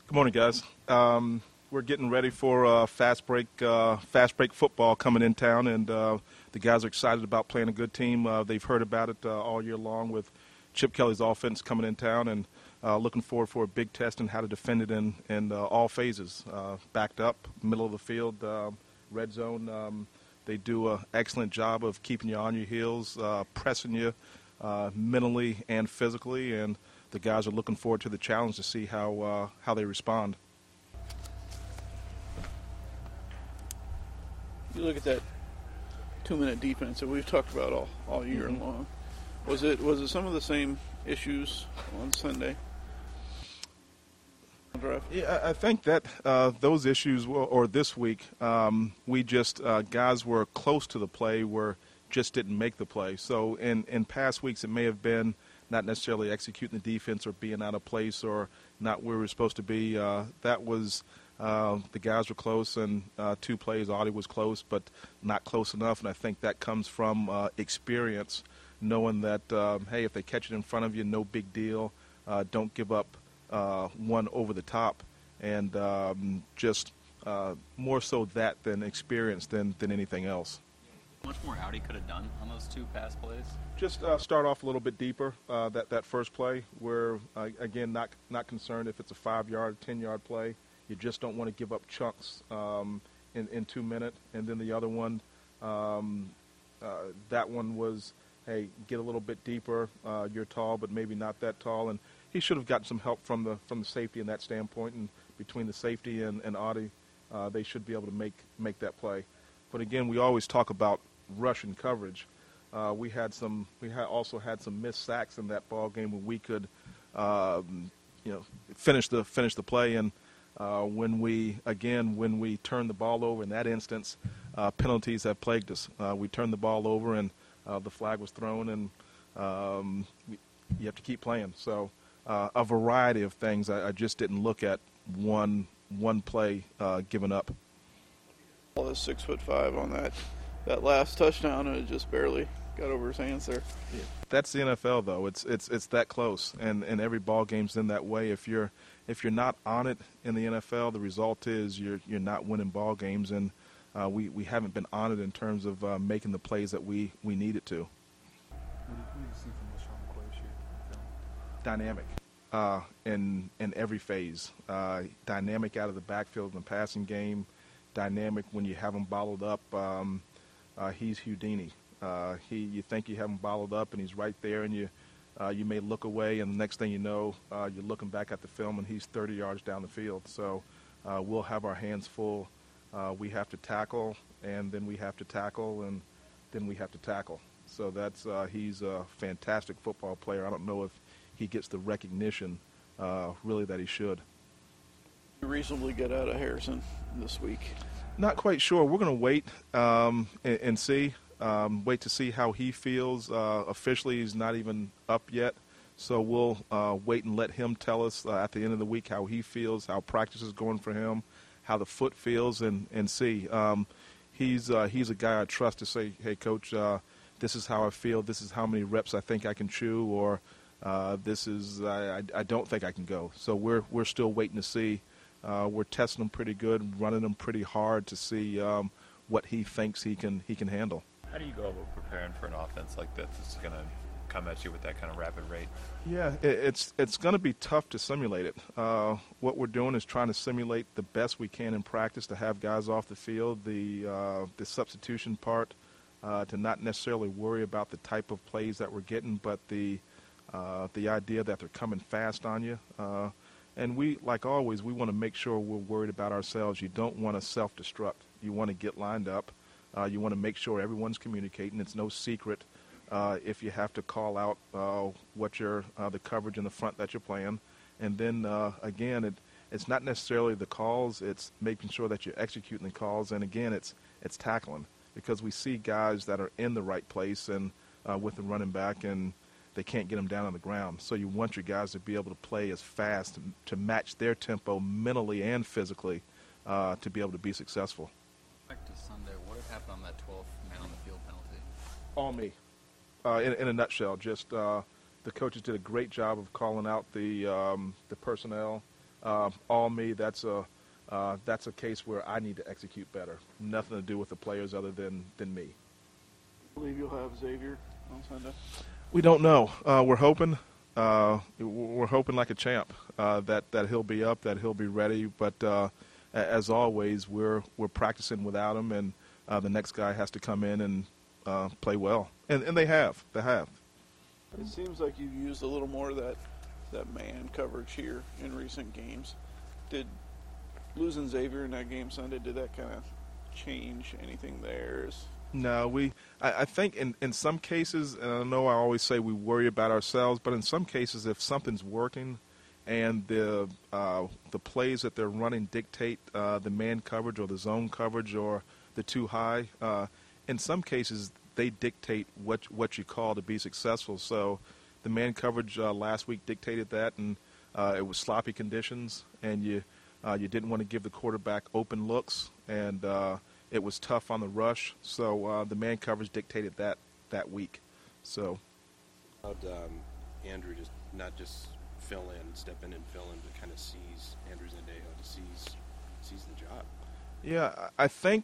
Good morning, guys. We're getting ready for fast break football coming in town, and the guys are excited about playing a good team. They've heard about it all year long with Chip Kelly's offense coming in town, and looking forward for a big test and how to defend it in all phases. Backed up, middle of the field, red zone. They do an excellent job of keeping you on your heels, pressing you mentally and physically, and the guys are looking forward to the challenge to see how they respond. You look at that 2-minute defense that we've talked about all year long. Was it some of the same issues on Sunday? Yeah, I think that those issues or this week, we just guys were close to the play, just didn't make the play. So in past weeks, it may have been not necessarily executing the defense or being out of place or not where we were supposed to be. That was the guys were close, and 2 plays, Audie was close, but not close enough. And I think that comes from experience, knowing that, hey, if they catch it in front of you, no big deal. Don't give up one over the top. And just more so that than experience than anything else. How much more Audi could have done on those 2 pass plays? Just start off a little bit deeper. That first play, where again not concerned if it's a 5-yard, 10-yard play. You just don't want to give up chunks in 2 minutes. And then the other one, that one was, hey, get a little bit deeper. You're tall, but maybe not that tall. And he should have gotten some help from the safety in that standpoint. And between the safety and Audie, they should be able to make that play. But again, we always talk about Russian coverage. We also had some missed sacks in that ball game when we could, finish the play. And when we turned the ball over in that instance, penalties have plagued us. We turned the ball over and the flag was thrown, and you have to keep playing. So a variety of things. I just didn't look at one play given up. All is 6'5" on that last touchdown, and it just barely got over his hands there. Yeah. That's the NFL, though. It's that close, and every ball game's in that way. If you're not on it in the NFL, the result is you're not winning ball games, and we haven't been on it in terms of making the plays that we needed to. What do you see from LeSean McCoy this year? Dynamic in every phase. Dynamic out of the backfield in the passing game. Dynamic when you have him bottled up. He's Houdini. You think you have him bottled up, and he's right there, and you may look away, and the next thing you know, you're looking back at the film, and he's 30 yards down the field. So we'll have our hands full. We have to tackle, and then we have to tackle, and then we have to tackle. So he's a fantastic football player. I don't know if he gets the recognition really that he should. Reasonably get out of Harrison this week? Not quite sure. We're going to wait and see. Wait to see how he feels. Officially, he's not even up yet. So we'll wait and let him tell us at the end of the week how he feels, how practice is going for him, how the foot feels, and see. He's a guy I trust to say, hey, Coach, this is how I feel. This is how many reps I think I can chew, or this is I don't think I can go. So we're still waiting to see. We're testing him pretty good, running him pretty hard to see what he thinks he can handle. How do you go about preparing for an offense like this that's going to come at you with that kind of rapid rate? Yeah, it's going to be tough to simulate it. What we're doing is trying to simulate the best we can in practice to have guys off the field, the substitution part, to not necessarily worry about the type of plays that we're getting, but the idea that they're coming fast on you. And we, like always, we want to make sure we're worried about ourselves. You don't want to self-destruct. You want to get lined up. You want to make sure everyone's communicating. It's no secret if you have to call out what the coverage in the front that you're playing. And then, again, it's not necessarily the calls. It's making sure that you're executing the calls. And, again, it's tackling, because we see guys that are in the right place and with the running back, and they can't get them down on the ground. So you want your guys to be able to play as fast to match their tempo mentally and physically to be able to be successful. Back to Sunday, what had happened on that 12th man on the field penalty? All me. In a nutshell, just the coaches did a great job of calling out the personnel. all me. That's a case where I need to execute better. Nothing to do with the players other than me. I believe you'll have Xavier on Sunday. We don't know. We're hoping. We're hoping like a champ that he'll be up, that he'll be ready. But as always, we're practicing without him, and the next guy has to come in and play well. And they have. They have. It seems like you've used a little more of that man coverage here in recent games. Did losing Xavier in that game Sunday, did that kind of change anything there? No, I think in some cases, and I know I always say we worry about ourselves, but in some cases, if something's working and the plays that they're running dictate the man coverage or the zone coverage or the too high, in some cases they dictate what you call to be successful. So the man coverage last week dictated that, and it was sloppy conditions, and you didn't want to give the quarterback open looks, and it was tough on the rush. So the man coverage dictated that week. So Andrew just not just fill in, step in and fill in, but kind of sees Andrew Zendejo, sees the job. Yeah, I think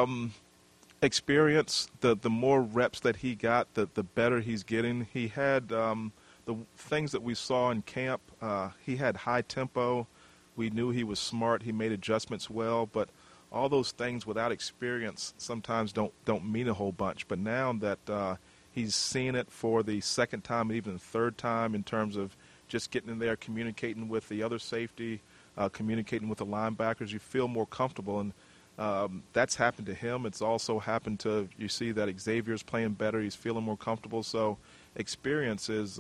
experience, the more reps that he got, the better he's getting. He had the things that we saw in camp. He had high tempo. We knew he was smart. He made adjustments well, but all those things without experience sometimes don't mean a whole bunch. But now that he's seen it for the second time, even the third time, in terms of just getting in there, communicating with the other safety, communicating with the linebackers, you feel more comfortable. And that's happened to him. It's also happened to, you see that Xavier's playing better. He's feeling more comfortable. So experience is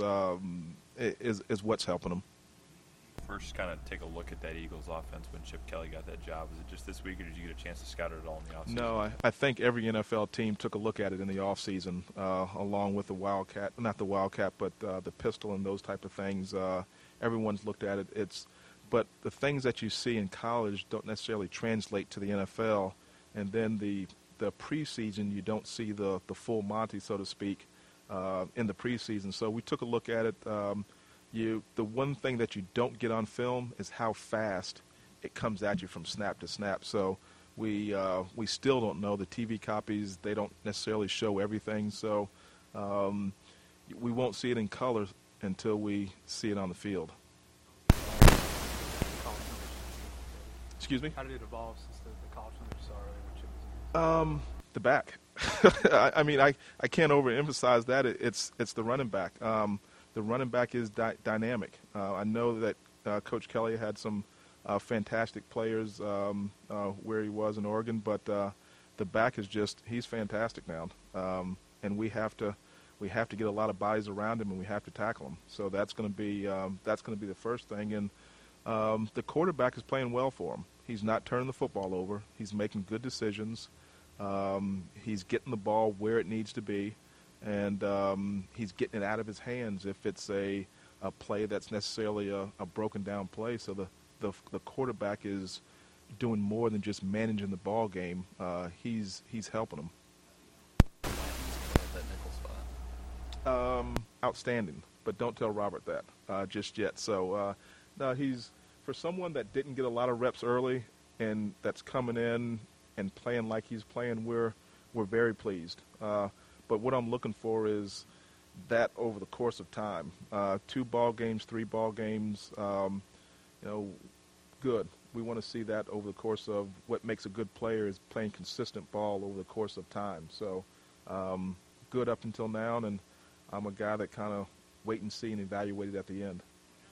what's helping him. First, kind of take a look at that Eagles offense when Chip Kelly got that job. Was it just this week, or did you get a chance to scout it at all in the offseason? No, I think every NFL team took a look at it in the offseason, along with the Wildcat, not the Wildcat, but the pistol and those type of things. Everyone's looked at it. But the things that you see in college don't necessarily translate to the NFL, and then the preseason, you don't see the full Monty, so to speak, in the preseason. So we took a look at it. The one thing that you don't get on film is how fast it comes at you from snap to snap. So we still don't know. The TV copies, they don't necessarily show everything. So we won't see it in color until we see it on the field. Excuse me? How did it evolve since the college numbers saw earlier when Chip was in? The back. I mean, I can't overemphasize that. It's the running back. The running back is dynamic. I know that Coach Kelly had some fantastic players where he was in Oregon, but the back is he's fantastic now. And we have to get a lot of bodies around him, and we have to tackle him. So that's going to be the first thing. And the quarterback is playing well for him. He's not turning the football over. He's making good decisions. He's getting the ball where it needs to be. And he's getting it out of his hands if it's a play that's necessarily a broken down play. So the quarterback is doing more than just managing the ball game. He's helping them. That nickel spot. Outstanding, but don't tell Robert that just yet. So no, he's, for someone that didn't get a lot of reps early and that's coming in and playing like he's playing, we're very pleased. But what I'm looking for is that over the course of time. 2 ball games, 3 ball games, good. We want to see that over the course of what makes a good player is playing consistent ball over the course of time. So good up until now, and I'm a guy that kind of wait and see and evaluate it at the end.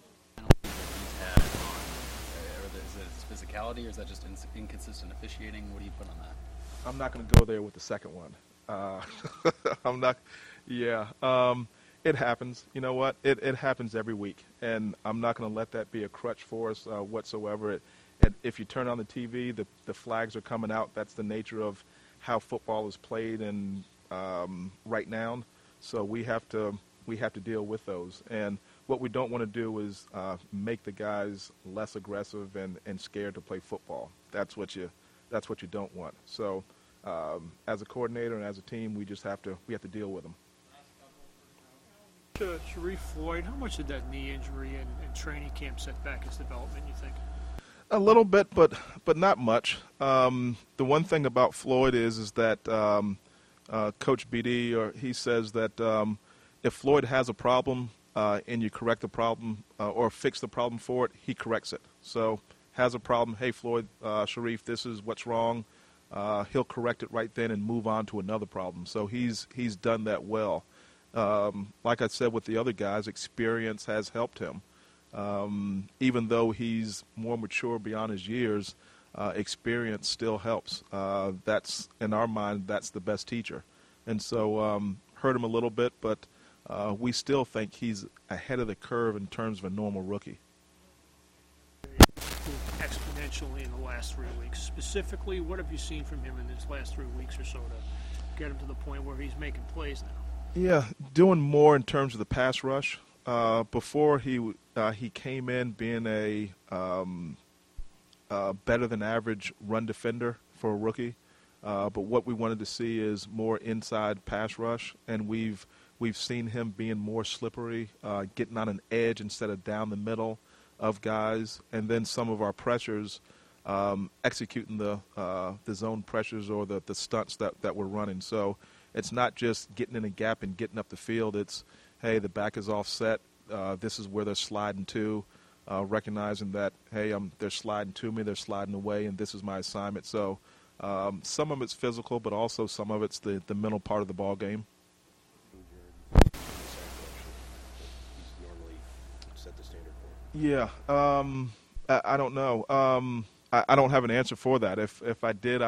Is it physicality, or is that just inconsistent officiating? What do you put on that? I'm not going to go there with the second one. I'm not. Yeah, it happens. You know what? It happens every week, and I'm not going to let that be a crutch for us whatsoever. If you turn on the TV, the flags are coming out. That's the nature of how football is played, and right now, so we have to deal with those. And what we don't want to do is make the guys less aggressive and scared to play football. That's what you don't want. So. As a coordinator and as a team, we have to deal with them. Sharif Floyd, how much did that knee injury and training camp set back his development, you think? A little bit, but not much. The one thing about Floyd is that Coach BD, he says that if Floyd has a problem and you correct the problem or fix the problem for it, he corrects it. So has a problem, hey Floyd, Sharif, this is what's wrong. He'll correct it right then and move on to another problem. So he's done that well. Like I said with the other guys, experience has helped him. Even though he's more mature beyond his years, experience still helps. That's, in our mind, that's the best teacher. And so hurt him a little bit, but we still think he's ahead of the curve in terms of a normal rookie. Exponentially in the last 3 weeks. Specifically, what have you seen from him in his last 3 weeks or so to get him to the point where he's making plays now? Yeah, doing more in terms of the pass rush. Before he came in being a better than average run defender for a rookie, but what we wanted to see is more inside pass rush, and we've seen him being more slippery, getting on an edge instead of down the middle of guys, and then some of our pressures, executing the zone pressures or the stunts that we're running. So it's not just getting in a gap and getting up the field. It's, hey, the back is offset. This is where they're sliding to, recognizing that, hey, they're sliding to me, they're sliding away, and this is my assignment. So some of it's physical, but also some of it's the mental part of the ball game. He's normally set the standard for. Yeah, I don't know. I don't have an answer for that. If I did,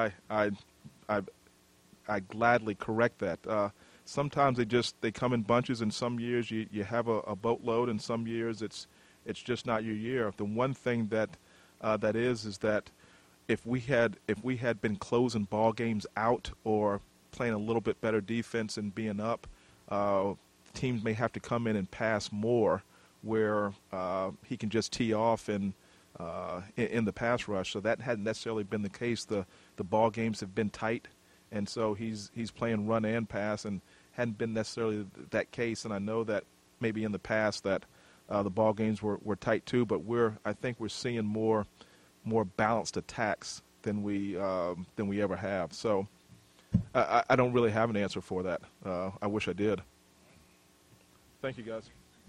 I gladly correct that. Sometimes they come in bunches, and some years you have a boatload, and some years it's just not your year. The one thing that is that if we had been closing ball games out or playing a little bit better defense and being up, teams may have to come in and pass more, where he can just tee off in the pass rush. So that hadn't necessarily been the case. The ball games have been tight. And so he's playing run and pass, and hadn't been necessarily that case. And I know that maybe in the past that the ball games were tight too. But I think we're seeing more balanced attacks than we ever have. So I don't really have an answer for that. I wish I did. Thank you, guys.